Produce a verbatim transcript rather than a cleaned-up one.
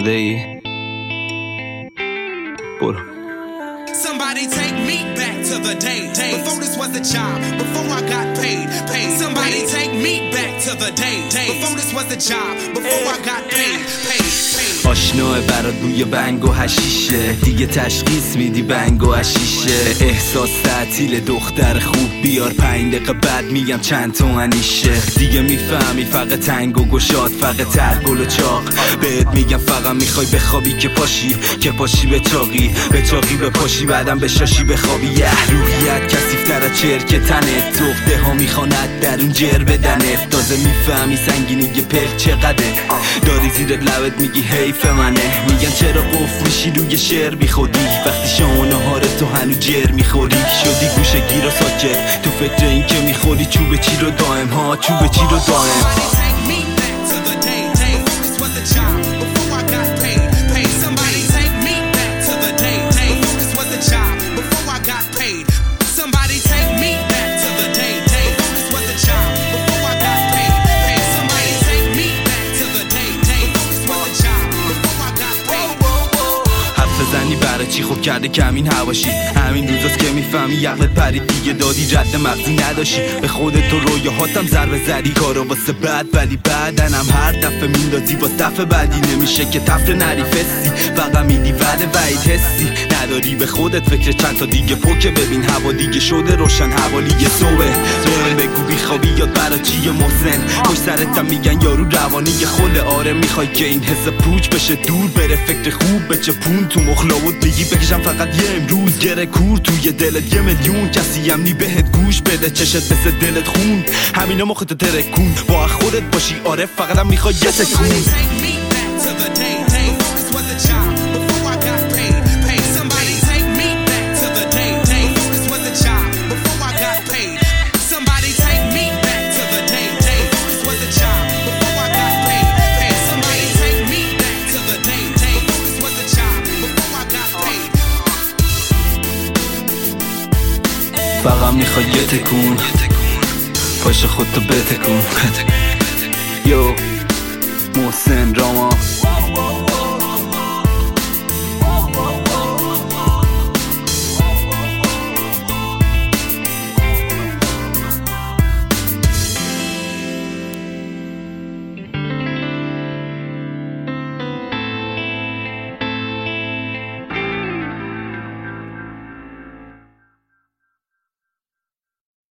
آماده ای؟ برو. Somebody take me back to the day, day before this was a job, before I got paid, paid. Somebody take me back to the day, day before this was a job, before I got paid, paid, paid. آشناه برات بوی بنگ و حشیشه، دیگه تشخیص میدی بنگ و حشیشه. احساس تعطیل دختر خوب بیار، پنج دقیقه بعد میگم چند تومنیشه. دیگه میفهمی فقط تنگ و گشاد، فقط ترگل و چاق. بهت میگم فقط میخوای بخوابی که پاشی، که پاشی به چاقی، به چاقی به پاشی بعدم به شاشی بخوابی. یه روحیت کثیف‌تر از چرک تنت، تفته ها میخواند در اون جر بدنت. تازه میفهمی سنگینی یه پر چقدره، داری زیر لبت میگی حیف منه. میگن چرا قفل میشی روی شعر بی خودی، وقتی شام و نهار تو هنو جر میخوری. شدی گوشه گیر و ساکت تو فکر این که میخوری چوب چی رو دائم ها، چوب چی رو دائم. زنی برای چی خوب کرده کمین هواشی، همین روزاست که میفهمی یقلت پرید دیگه، دادی رد مغزی نداشی به خودت تو رویاهاتم ضربه زدی. کارا واسه بعد ولی بعدنم هر دفعه میندازی با دفعه بعدی نمیشه که تفره نری فسی، فقط میدی وعده وعید حسی نداری به خودت. فکر چند تا دیگه پوکه ببین هوا دیگه شده روشن، حوالی یه صبح بهم بگو بیخوابی یاد برا چیه محسن. خوش سرتم میگن یارو روانی یه خل. آره میخوای که این حس پوچ بشه دور بره، فکر خوب بچه پون تو مخلاوت بگی بکشم فقط یه امروز. گره کور توی دلت یه میلیون کسی هم نی بهت گوش بده، چشت مثل دلت خون همینا مختو ترکون. با خودت باشی آره فقط هم میخوای یه تکون. فقط میخوای یه تکون، پاش خودتو بتکون. یو محسن راما